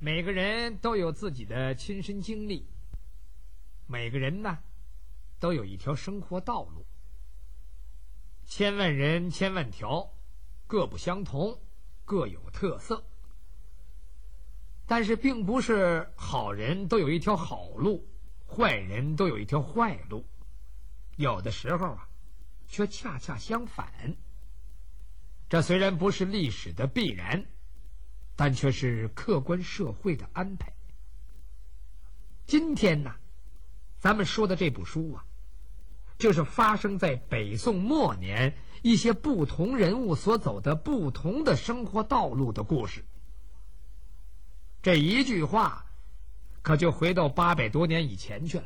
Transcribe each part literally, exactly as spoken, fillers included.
每个人都有自己的亲身经历，每个人呢都有一条生活道路。千万人千万条，各不相同，各有特色。但是并不是好人都有一条好路，坏人都有一条坏路，有的时候啊却恰恰相反。这虽然不是历史的必然，但却是客观社会的安排。今天呢，咱们说的这部书啊，就是发生在北宋末年一些不同人物所走的不同的生活道路的故事。这一句话可就回到八百多年以前去了。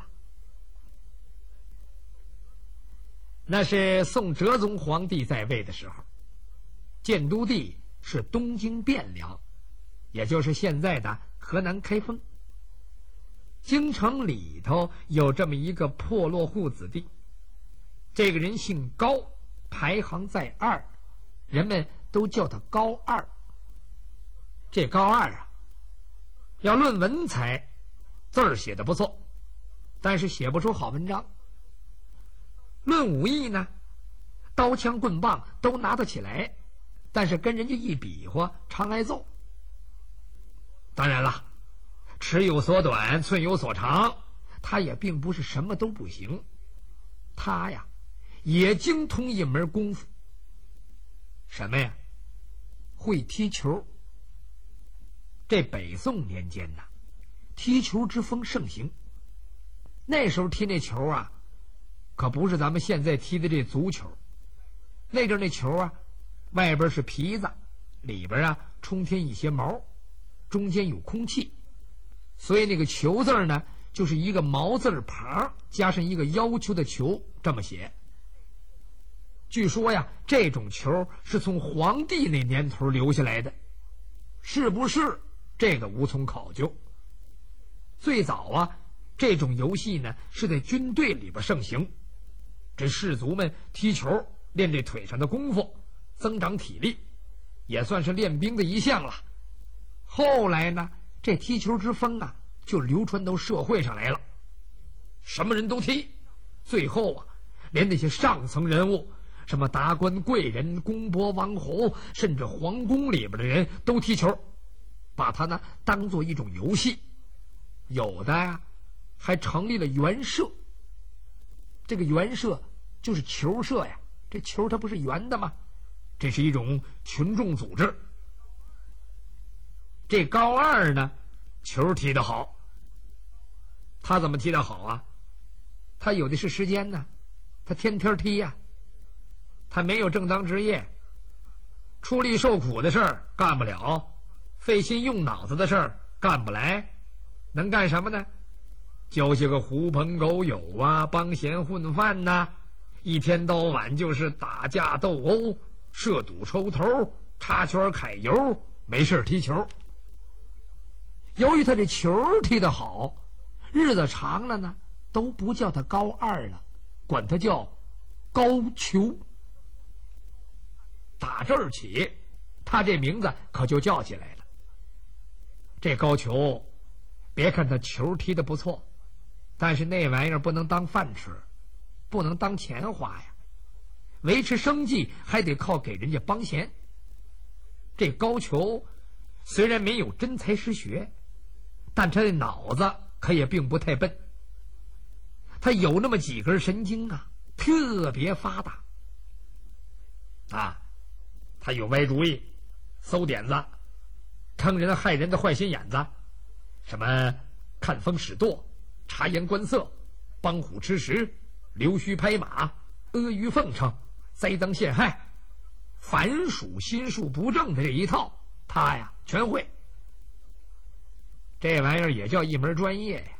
那是宋哲宗皇帝在位的时候，建都地是东京汴梁，也就是现在的河南开封。京城里头有这么一个破落户子弟，这个人姓高，排行在二，人们都叫他高二。这高二啊，要论文采，字儿写得不错，但是写不出好文章。论武艺呢，刀枪棍棒都拿得起来，但是跟人家一比划，常挨揍。当然了，尺有所短，寸有所长，他也并不是什么都不行，他呀也精通一门功夫。什么呀？会踢球。这北宋年间呐，踢球之风盛行。那时候踢那球啊，可不是咱们现在踢的这足球。那阵那球啊，外边是皮子，里边啊冲添一些毛，中间有空气，所以那个球字呢，就是一个毛字旁加上一个要求的球，这么写。据说呀，这种球是从皇帝那年头留下来的，是不是这个无从考究。最早啊，这种游戏呢是在军队里边盛行，这士卒们踢球练这腿上的功夫，增长体力，也算是练兵的一项了。后来呢，这踢球之风啊就流传到社会上来了，什么人都踢，最后啊连那些上层人物，什么达官贵人、公伯王侯，甚至皇宫里边的人都踢球，把它呢当做一种游戏。有的呀还成立了园社。这个园社就是球社呀，这球它不是圆的吗？这是一种群众组织。这高二呢，球踢得好。他怎么踢得好啊？他有的是时间呢，他天天踢呀、啊。他没有正当职业，出力受苦的事儿干不了，费心用脑子的事儿干不来，能干什么呢？交些个狐朋狗友啊，帮闲混饭呐、啊，一天到晚就是打架斗殴，射赌抽头，插圈揩油，没事踢球。由于他这球踢得好，日子长了呢，都不叫他高二了，管他叫高俅。打这儿起，他这名字可就叫起来了。这高俅，别看他球踢得不错，但是那玩意儿不能当饭吃，不能当钱花呀。维持生计还得靠给人家帮闲。这高俅虽然没有真才实学，但他的脑子可也并不太笨。他有那么几根神经啊，特别发达啊。他有歪主意，馊点子，坑人害人的坏心眼子，什么看风使舵，察言观色，帮虎吃食，溜须拍马，阿谀奉承，栽赃陷害，凡属心术不正的这一套，他呀全会。这玩意儿也叫一门专业呀。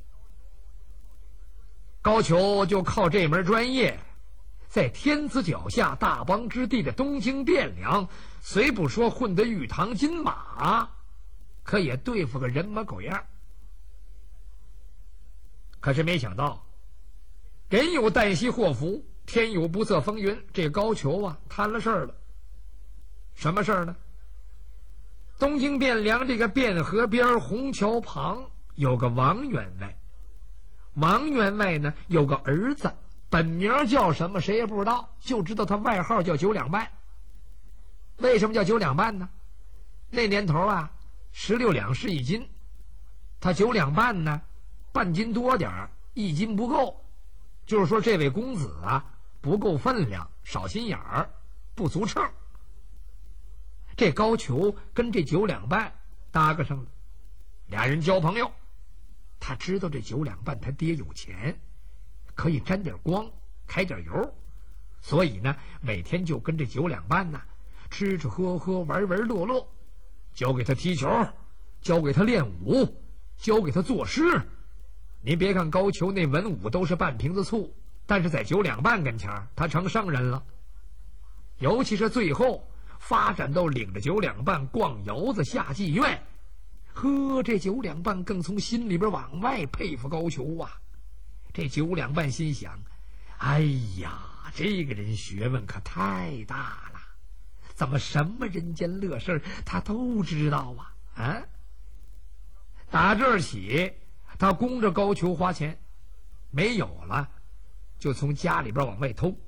高俅就靠这门专业，在天子脚下大邦之地的东京汴梁，虽不说混得玉堂金马，可也对付个人模狗样。可是没想到，人有旦夕祸福，天有不测风云，这高俅啊摊了事儿了。什么事儿呢？ 东京汴梁这个汴河边虹桥旁有个王员外，王员外呢有个儿子，本名叫什么谁也不知道，就知道他外号叫九两半。为什么叫九两半呢？那年头啊，十六两是一斤，他九两半呢，半斤多点儿，一斤不够，就是说这位公子啊不够分量，少心眼儿，不足称。这高俅跟这九两半搭个上了，俩人交朋友。他知道这九两半他爹有钱，可以沾点光，开点油，所以呢，每天就跟这九两半呢吃吃喝喝，玩玩乐乐，教给他踢球，教给他练武，教给他作诗。您别看高俅那文武都是半瓶子醋，但是在九两半跟前他成圣人了。尤其是最后发展到领着九两半逛窑子下妓院，呵，这九两半更从心里边往外佩服高俅啊。这九两半心想，哎呀，这个人学问可太大了，怎么什么人间乐事他都知道啊？啊！打这儿起，他供着高俅花钱，没有了，就从家里边往外偷。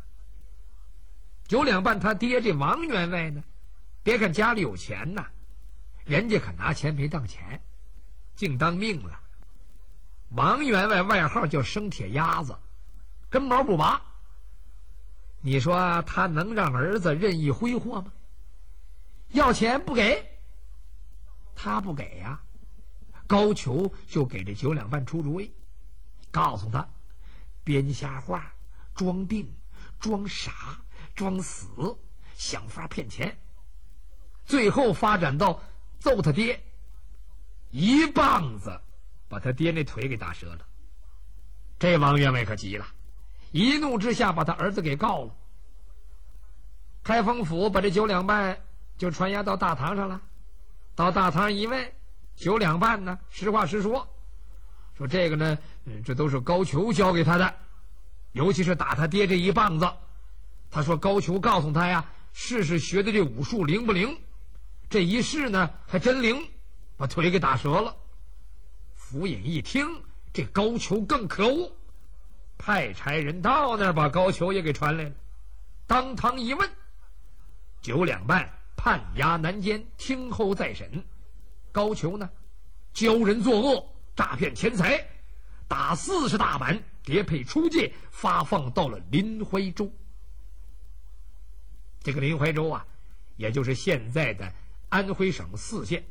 九两半他爹这王员外呢，别看家里有钱呐，人家可拿钱没当钱，净当命了。王员外外号叫生铁鸭子，根毛不拔。你说他能让儿子任意挥霍吗？要钱不给，他不给呀、啊。高俅就给这九两半出主意，告诉他编瞎话，装病，装傻，装死，想法骗钱，最后发展到揍他爹，一棒子把他爹那腿给打折了。这王员外可急了，一怒之下把他儿子给告了。开封府把这九两半就传押到大堂上了。到大堂一问，九两半呢实话实说，说这个呢，这都是高俅教给他的，尤其是打他爹这一棒子。他说高俅告诉他呀，试试学的这武术灵不灵，这一试呢还真灵，把腿给打折了。府尹一听，这高俅更可恶，派差人到那儿把高俅也给传来了。当堂一问，九两半判押南监，听候再审。高俅呢，教人作恶，诈骗钱财，打四十大板，叠配出界，发放到了临淮州。这个临淮州啊，也就是现在的安徽省泗县。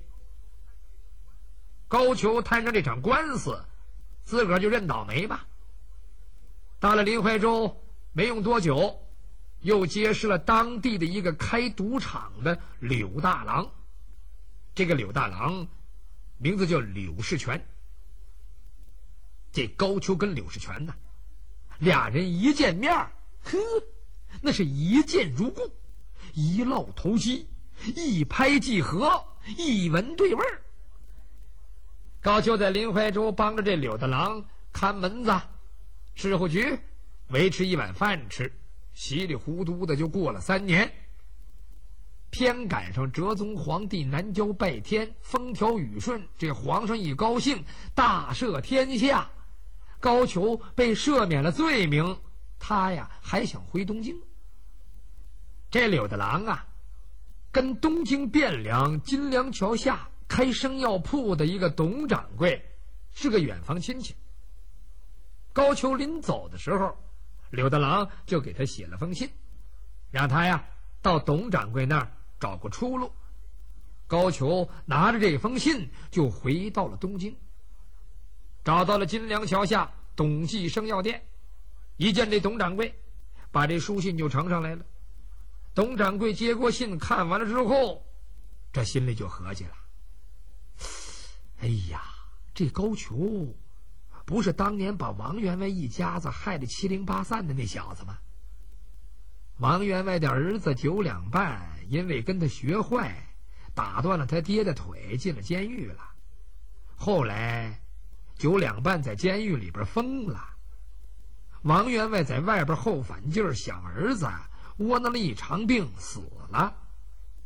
高俅摊上这场官司，自个儿就认倒霉吧。到了临淮州没用多久，又结识了当地的一个开赌场的柳大郎。这个柳大郎名字叫柳世全。这高俅跟柳世全呢，俩人一见面，呵，那是一见如故，一烙头肌，一拍即合，一闻对味儿。高俅在临淮州帮着这柳大郎看门子，侍候局，维持一碗饭吃，稀里糊涂的就过了三年。偏赶上哲宗皇帝南郊拜天，风调雨顺，这皇上一高兴，大赦天下，高俅被赦免了罪名，他呀还想回东京。这柳大郎啊，跟东京汴梁金梁桥下开生药铺的一个董掌柜是个远房亲戚。高俅临走的时候，柳大郎就给他写了封信，让他呀到董掌柜那儿找个出路。高俅拿着这封信就回到了东京，找到了金梁桥下董记生药店，一见这董掌柜，把这书信就呈上来了。董掌柜接过信，看完了之后，这心里就合计了，哎呀，这高俅不是当年把王员外一家子害得七零八散的那小子吗？王员外的儿子九两半因为跟他学坏，打断了他爹的腿，进了监狱了。后来九两半在监狱里边疯了，王员外在外边后反劲儿，想儿子窝囊了一场病死了。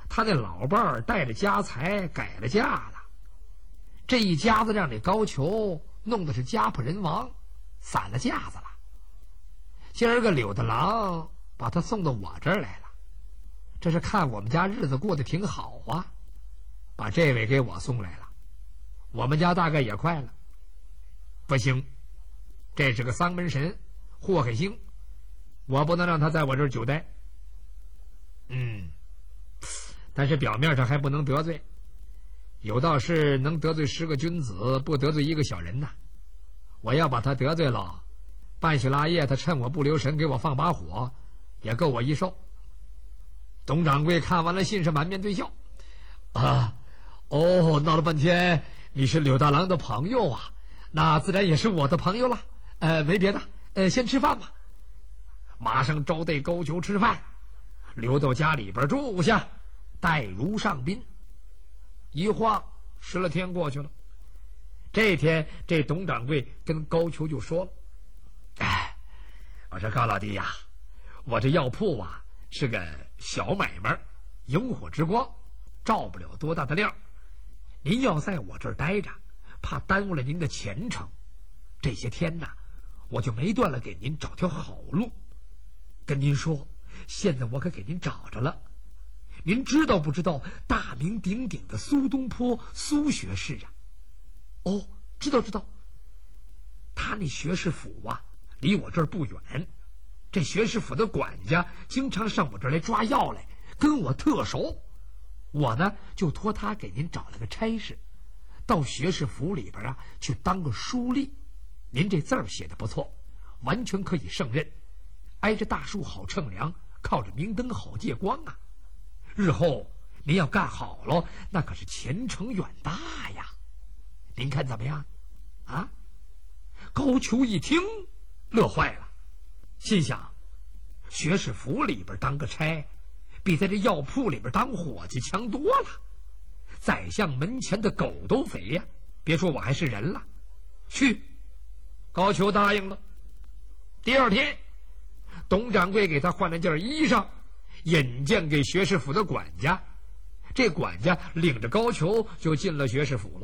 他那老伴儿带着家财改了嫁了，这一家子让这高俅弄的是家破人亡，散了架子了。今儿个柳大郎把他送到我这儿来了，这是看我们家日子过得挺好啊，把这位给我送来了，我们家大概也快了。不行，这是个丧门神，祸害星，我不能让他在我这儿久待。嗯，但是表面上还不能得罪，有道是能得罪十个君子，不得罪一个小人呐。我要把他得罪了，半宿拉夜他趁我不留神给我放把火，也够我一受。董掌柜看完了信是满面堆笑。啊，哦，闹了半天你是柳大郎的朋友啊，那自然也是我的朋友了。呃，没别的，呃，先吃饭吧。马上招待高俅吃饭，留到家里边住下，待如上宾。一晃十来天过去了，这天这董掌柜跟高俅就说了：“哎，我说高老弟呀，我这药铺啊是个小买卖，萤火之光，照不了多大的亮。您要在我这儿待着，怕耽误了您的前程。这些天呐，我就没断了给您找条好路。跟您说，现在我可给您找着了。您知道不知道大名鼎鼎的苏东坡苏学士啊？哦，知道知道。他那学士府啊，离我这儿不远。这学士府的管家经常上我这儿来抓药来，跟我特熟。我呢，就托他给您找了个差事，到学士府里边啊去当个书吏。您这字儿写的不错，完全可以胜任。挨着大树好乘凉，靠着明灯好借光啊！日后您要干好了，那可是前程远大呀！您看怎么样？啊！高俅一听，乐坏了，心想：学士府里边当个差，比在这药铺里边当伙计强多了。宰相门前的狗都肥呀！别说我还是人了。去，高俅答应了。第二天，董掌柜给他换了件衣裳，引荐给学士府的管家。这管家领着高俅就进了学士府了。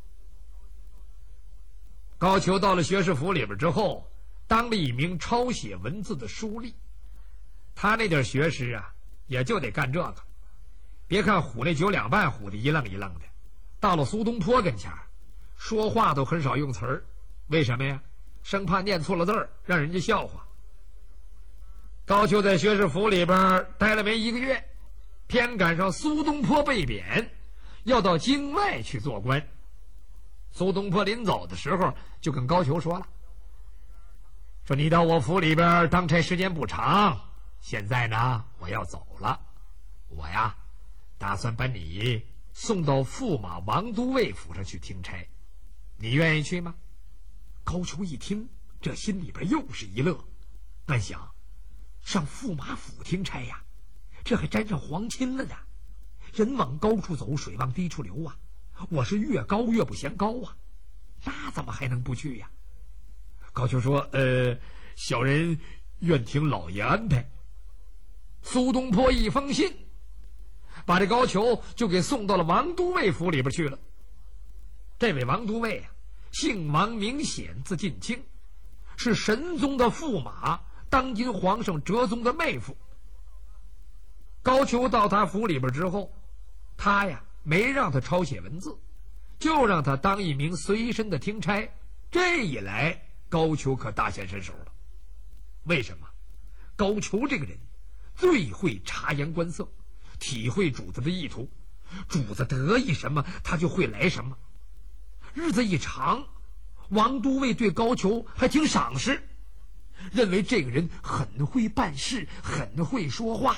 高俅到了学士府里边之后，当了一名抄写文字的书吏。他那点学识啊，也就得干这个。别看唬那九两半唬的一愣一愣的，到了苏东坡跟前说话都很少用词儿。为什么呀？生怕念错了字儿，让人家笑话。高俅在学士府里边待了没一个月，偏赶上苏东坡被贬，要到京外去做官。苏东坡临走的时候就跟高俅说了，说你到我府里边当差时间不长，现在呢我要走了，我呀打算把你送到驸马王都尉府上去听差，你愿意去吗？高俅一听，这心里边又是一乐，暗想上驸马府听差呀，这还沾上皇亲了呢。人往高处走，水往低处流啊，我是越高越不嫌高啊，那怎么还能不去呀？高俅说：“呃，小人愿听老爷安排。”苏东坡一封信，把这高俅就给送到了王都尉府里边去了。这位王都尉啊，姓王名显，字近卿，是神宗的驸马，当今皇上哲宗的妹夫。高俅到他府里边之后，他呀没让他抄写文字，就让他当一名随身的听差。这一来，高俅可大显身手了。为什么？高俅这个人最会察言观色，体会主子的意图，主子得意什么，他就会来什么。日子一长，王都尉对高俅还挺赏识，认为这个人很会办事，很会说话。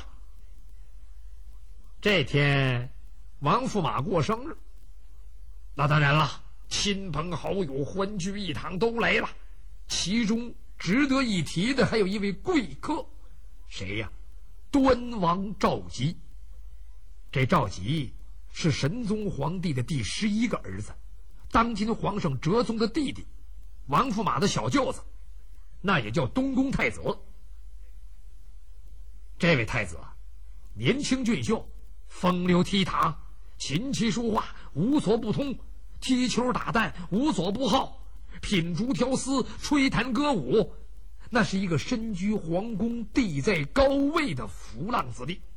这天王驸马过生日，那当然了，亲朋好友欢聚一堂都来了。其中值得一提的还有一位贵客，谁呀？端王赵佶。这赵佶是神宗皇帝的第十一个儿子，当今皇上哲宗的弟弟，王驸马的小舅子，那也叫东宫太子。这位太子啊，年轻俊秀， 风流倜傥，琴棋书画无所不通，踢球打蛋无所不好，品竹调丝，吹弹歌舞，那是一个身居皇宫地在高位的浮浪子弟。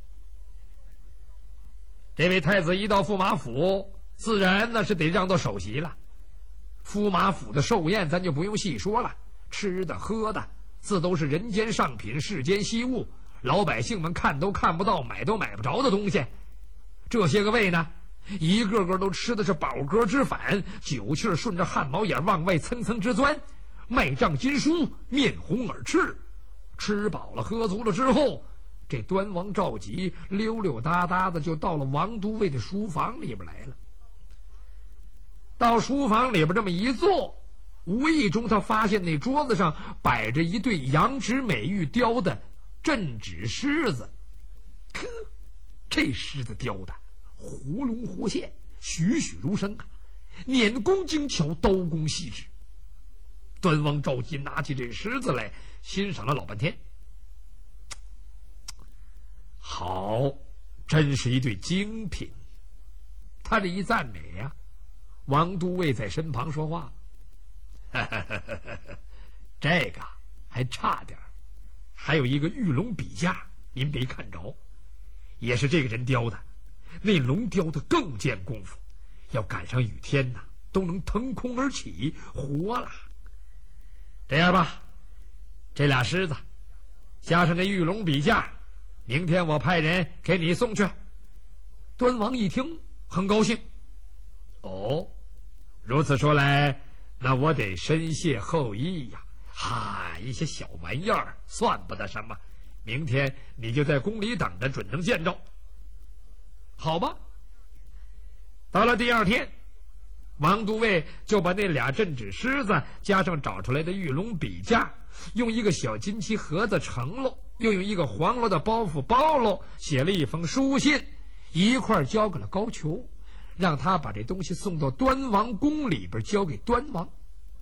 这位太子一到驸马府，自然那是得让到首席了。驸马府的寿宴咱就不用细说了，吃的喝的自都是人间上品，世间稀物，老百姓们看都看不到，买都买不着的东西。这些个位呢，一个个都吃的是饱嗝之反，酒气顺着汗毛眼往外蹭蹭直钻，脉胀筋舒，面红耳赤。吃饱了喝足了之后，这端王赵佶溜溜达达的就到了王都尉的书房里边来了。到书房里边这么一坐，无意中他发现那桌子上摆着一对羊脂美玉雕的镇纸狮子。呵，这狮子雕的活龙活现，栩栩如生啊，捻工精巧，刀工细致。端王赵佶拿起这狮子来欣赏了老半天，好，真是一对精品。他这一赞美呀、啊，王都尉在身旁说话：“这个还差点，还有一个玉龙笔架，您没看着，也是这个人雕的。那龙雕的更见功夫，要赶上雨天呐，都能腾空而起，活了。这样吧，这俩狮子加上这玉龙笔架，明天我派人给你送去。”端王一听很高兴，哦，如此说来，那我得深谢厚意呀！哈，一些小玩意儿算不得什么，明天你就在宫里等着，准能见着。好吧。到了第二天，王都尉就把那俩镇纸狮子加上找出来的玉龙笔架，用一个小金漆盒子盛喽，又用一个黄罗的包袱包喽，写了一封书信，一块交给了高俅，让他把这东西送到端王宫里边交给端王。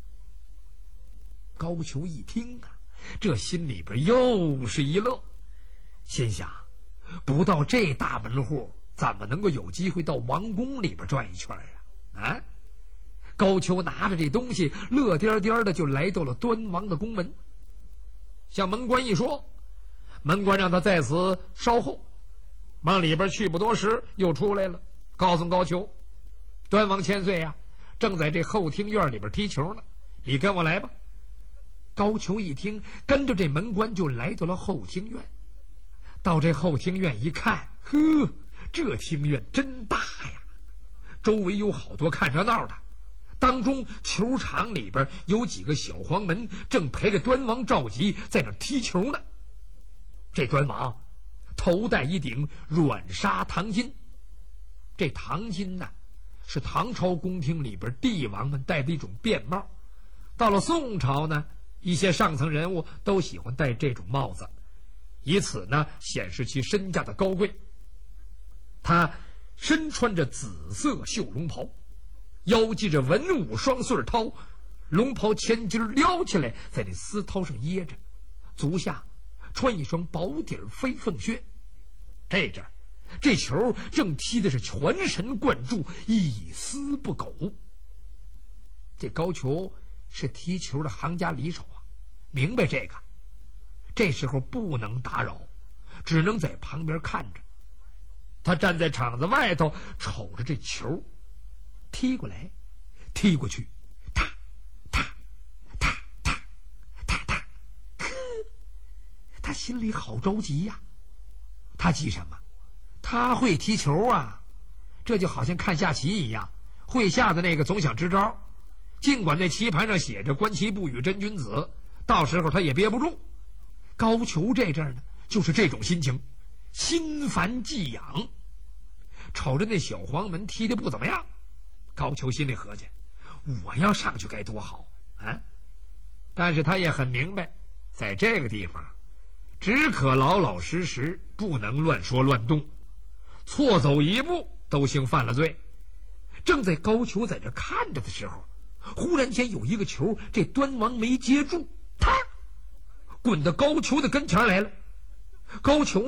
高俅一听啊，这心里边又是一乐，心想不到这大门户，怎么能够有机会到王宫里边转一圈啊？啊！高俅拿着这东西乐颠颠的就来到了端王的宫门，向门官一说，门官让他在此稍后，往里边去不多时又出来了，告诉高俅，端王千岁呀、啊，正在这后厅院里边踢球呢，你跟我来吧。高俅一听，跟着这门官就来到了后厅院。到这后厅院一看，呵，这厅院真大呀，周围有好多看热闹的，当中球场里边有几个小黄门正陪着端王赵佶在那踢球呢。这端王头戴一顶软纱唐巾，这唐巾呢是唐朝宫廷里边帝王们戴的一种便帽，到了宋朝呢，一些上层人物都喜欢戴这种帽子，以此呢显示其身价的高贵。他身穿着紫色绣龙袍，腰系着文武双穗绦，龙袍前襟撩起来在那丝绦上掖着，足下穿一双薄底飞凤靴。这阵这球正踢的是全神贯注，一丝不苟。这高俅是踢球的行家里手啊，明白这个，这时候不能打扰，只能在旁边看着。他站在场子外头，瞅着这球踢过来踢过去，踏踏踏踏踏踏，呵，他心里好着急呀、啊。他急什么？他会踢球啊，这就好像看下棋一样，会下的那个总想支招，尽管那棋盘上写着观棋不语真君子，到时候他也憋不住。高俅这阵呢就是这种心情，心烦悸痒。瞅着那小黄门踢得不怎么样，高俅心里合计，我要上去该多好啊！但是他也很明白，在这个地方只可老老实实，不能乱说乱动，错走一步都兴犯了罪。正在高俅在这看着的时候，忽然间有一个球，这端王没接住，他滚到高俅的跟前来了。高俅呢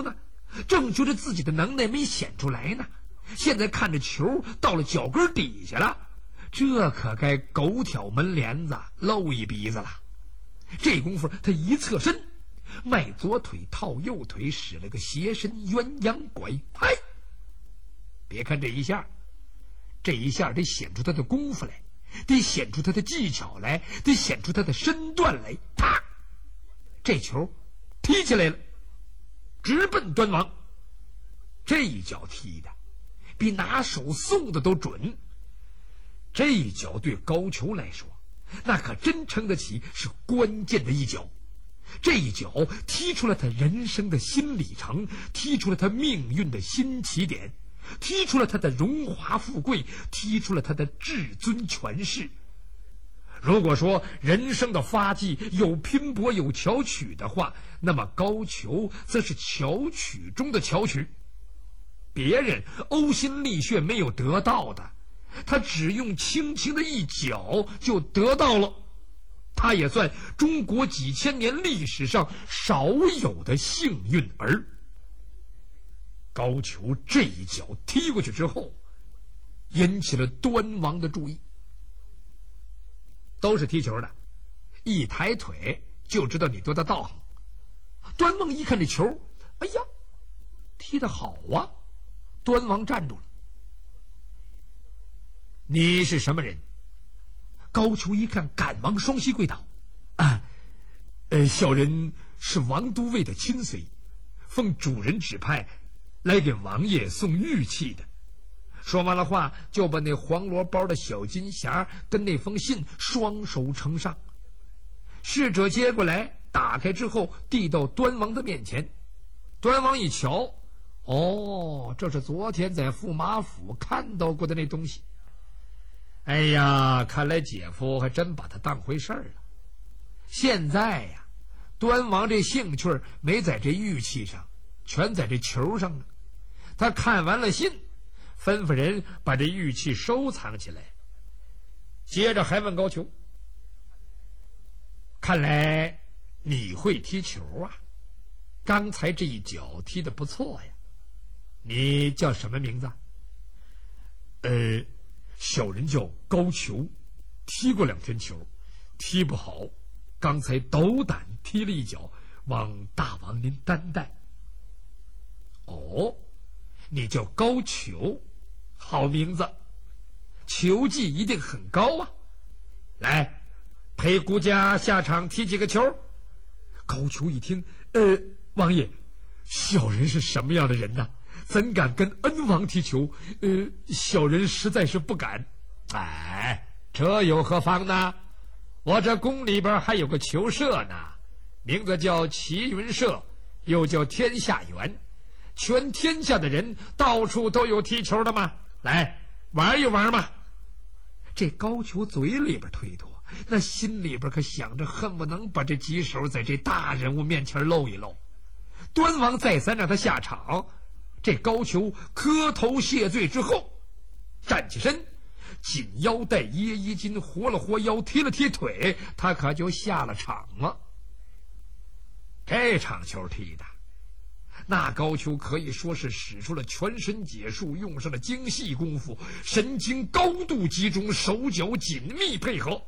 正觉得自己的能耐没显出来呢，现在看着球到了脚跟底下了，这可该狗挑门帘子露一鼻子了。这功夫他一侧身，迈左腿套右腿，使了个斜身鸳鸯拐，嗨！别看这一下，这一下得显出他的功夫来，得显出他的技巧来，得显出他的身段来。啪！这球踢起来了，直奔端王。这一脚踢的比拿手送的都准，这一脚对高俅来说那可真称得起是关键的一脚。这一脚踢出了他人生的新里程，踢出了他命运的新起点，踢出了他的荣华富贵，踢出了他的至尊权势。如果说人生的发迹有拼搏有巧取的话，那么高俅则是巧取中的巧取。别人呕心沥血没有得到的，他只用轻轻的一脚就得到了，他也算中国几千年历史上少有的幸运儿。高俅这一脚踢过去之后，引起了端王的注意。都是踢球的，一抬腿就知道你多大道行。端王一看这球，哎呀，踢得好啊！端王站住了。你是什么人？高俅一看，赶忙双膝跪倒。啊，呃，小人是王都尉的亲随，奉主人指派来给王爷送玉器的。说完了话，就把那黄罗包的小金匣跟那封信双手呈上。侍者接过来，打开之后递到端王的面前。端王一瞧，哦，这是昨天在驸马府看到过的那东西。哎呀，看来姐夫还真把他当回事儿了。现在呀，端王这兴趣没在这玉器上，全在这球上呢。他看完了信，吩咐人把这玉器收藏起来，接着还问高俅：看来你会踢球啊，刚才这一脚踢得不错呀，你叫什么名字？呃小人叫高俅，踢过两天球，踢不好，刚才斗胆踢了一脚，望大王您担待。哦，你叫高俅，好名字，球技一定很高啊！来，陪孤家下场踢几个球。高俅一听，呃，王爷，小人是什么样的人呢？怎敢跟恩王踢球？呃，小人实在是不敢。哎，这有何妨呢？我这宫里边还有个球社呢，名字叫齐云社，又叫天下园，全天下的人到处都有踢球的嘛，来玩一玩嘛。这高俅嘴里边推脱，那心里边可想着恨不能把这几手在这大人物面前露一露。端王再三让他下场，这高俅磕头谢罪之后，站起身，紧腰带掖衣襟，活了活腰，踢了踢腿，他可就下了场了。这场球踢的，那高俅可以说是使出了全身解数，用上了精细功夫，神经高度集中，手脚紧密配合。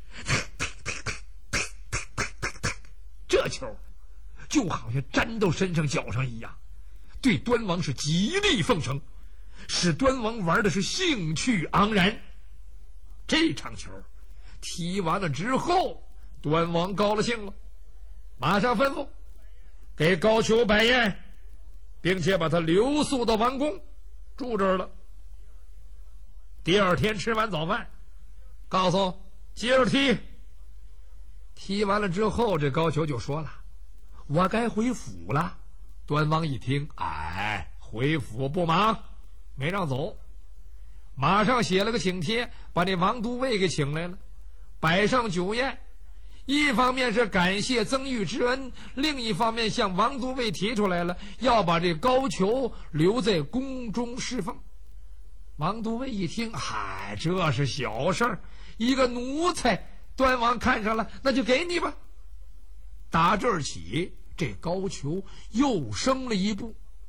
这球就好像粘到身上脚上一样，对端王是极力奉承，使端王玩的是兴趣盎然。这场球踢完了之后，端王高了兴了，马上吩咐给高俅摆宴，并且把他留宿到王宫住这儿了。第二天吃完早饭，告诉接着踢。踢完了之后，这高俅就说了：我该回府了。端王一听，哎，回府不忙，没让走，马上写了个请帖，把那王都尉给请来了，摆上酒宴。一方面是感谢曾玉之恩，另一方面向王都尉提出来了，要把这高俅留在宫中侍奉。王都尉一听，嗨，这是小事儿，一个奴才，端王看上了，那就给你吧。打这儿起，这高俅又升了一步，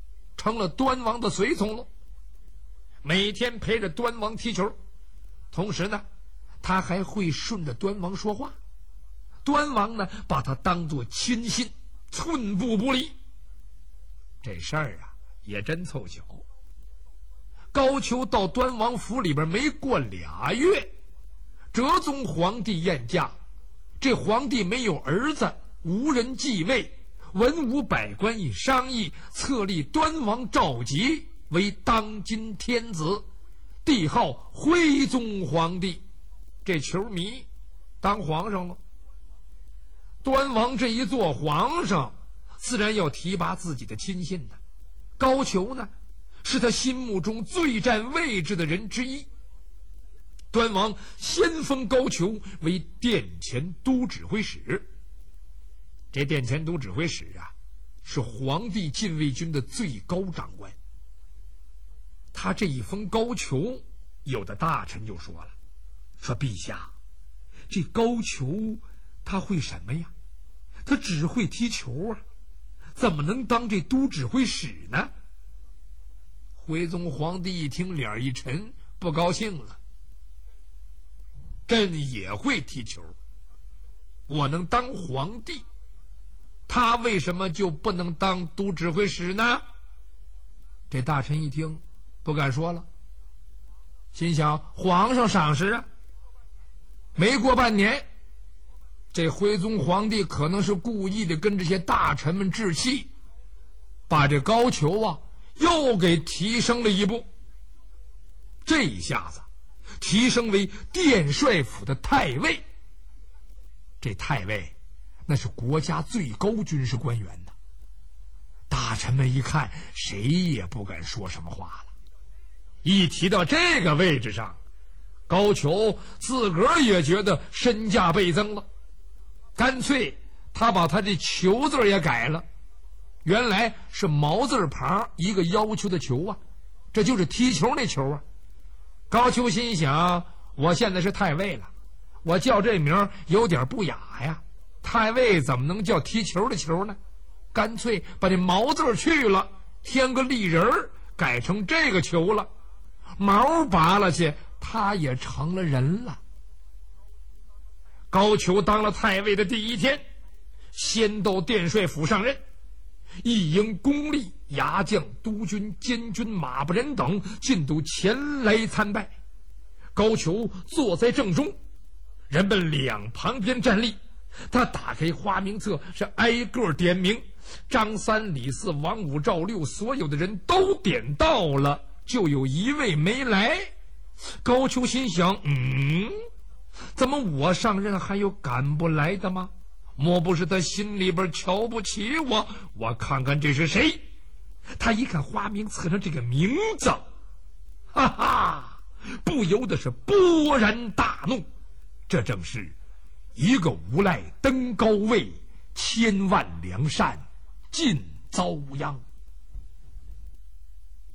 成了端王的随从了，每天陪着端王踢球，同时呢他还会顺着端王说话，端王呢把他当作亲信，寸步不离。这事儿啊也真凑巧，高俅到端王府里边没过俩月，哲宗皇帝宴驾，这皇帝没有儿子，无人继位，文武百官一商议，册立端王赵佶为当今天子，帝号徽宗皇帝。这球迷当皇上了。端王这一做皇上，自然要提拔自己的亲信呢。高俅呢是他心目中最占位置的人之一。端王先封高俅为殿前都指挥使。这殿前都指挥使啊是皇帝禁卫军的最高长官。他这一封高俅，有的大臣就说了，说陛下，这高俅他会什么呀？他只会踢球啊，怎么能当这都指挥使呢？徽宗皇帝一听，脸一沉，不高兴了。朕也会踢球，我能当皇帝，他为什么就不能当都指挥使呢？这大臣一听不敢说了，心想皇上赏识啊。没过半年，这徽宗皇帝可能是故意的跟这些大臣们置气，把这高俅啊又给提升了一步。这一下子提升为殿帅府的太尉。这太尉那是国家最高军事官员呢。大臣们一看，谁也不敢说什么话了。一提到这个位置上，高俅自个儿也觉得身价倍增了，干脆他把他这俅字也改了，原来是毛字旁一个要求的求啊，这就是踢球那球啊。高俅心想，我现在是太尉了，我叫这名有点不雅呀，太尉怎么能叫踢球的球呢？干脆把这毛字去了，添个立人改成这个球了，毛拔了去，他也成了人了。高俅当了太尉的第一天，先到殿帅府上任，一应公吏、牙将、督军、监军、马不人等尽都前来参拜。高俅坐在正中，人们两旁边站立，他打开花名册，是挨个点名，张三李四王五赵六，所有的人都点到了，就有一位没来。高俅心想，嗯，怎么我上任还有赶不来的吗？莫不是他心里边瞧不起我？我看看这是谁。他一看花名册上这个名字，哈哈，不由得是勃然大怒。这正是一个无赖登高位，千万良善尽遭殃。